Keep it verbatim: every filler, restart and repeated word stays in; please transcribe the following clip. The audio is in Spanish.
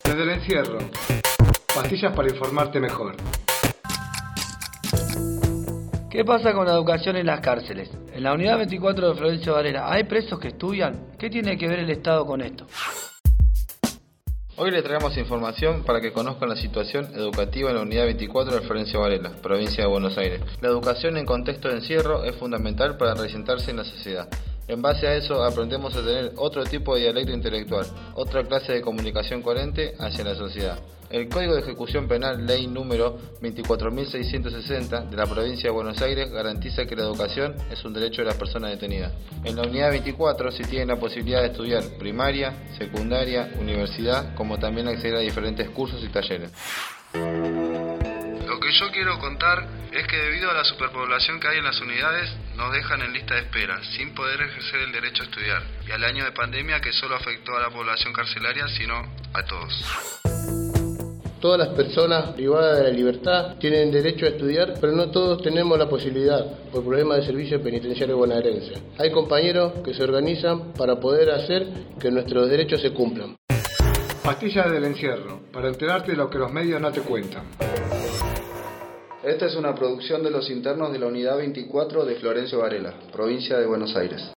Desde el encierro, pastillas para informarte mejor. ¿Qué pasa con la educación en las cárceles? En la unidad veinticuatro de Florencio Varela, ¿hay presos que estudian? ¿Qué tiene que ver el Estado con esto? Hoy les traemos información para que conozcan la situación educativa en la unidad veinticuatro de Florencio Varela, provincia de Buenos Aires. La educación en contexto de encierro es fundamental para resentarse en la sociedad. En base a eso aprendemos a tener otro tipo de dialecto intelectual, otra clase de comunicación coherente hacia la sociedad. El Código de Ejecución Penal, ley número veinticuatro mil seiscientos sesenta de la provincia de Buenos Aires, garantiza que la educación es un derecho de las personas detenidas. En la unidad veinticuatro se tiene la posibilidad de estudiar primaria, secundaria, universidad, como también acceder a diferentes cursos y talleres. Lo que yo quiero contar es que debido a la superpoblación que hay en las unidades, nos dejan en lista de espera, sin poder ejercer el derecho a estudiar, y al año de pandemia que solo afectó a la población carcelaria, sino a todos. Todas las personas privadas de la libertad tienen derecho a estudiar, pero no todos tenemos la posibilidad por problemas de servicio penitenciario bonaerense. Hay compañeros que se organizan para poder hacer que nuestros derechos se cumplan. Pastillas del encierro, para enterarte de lo que los medios no te cuentan. Esta es una producción de los internos de la unidad veinticuatro de Florencio Varela, provincia de Buenos Aires.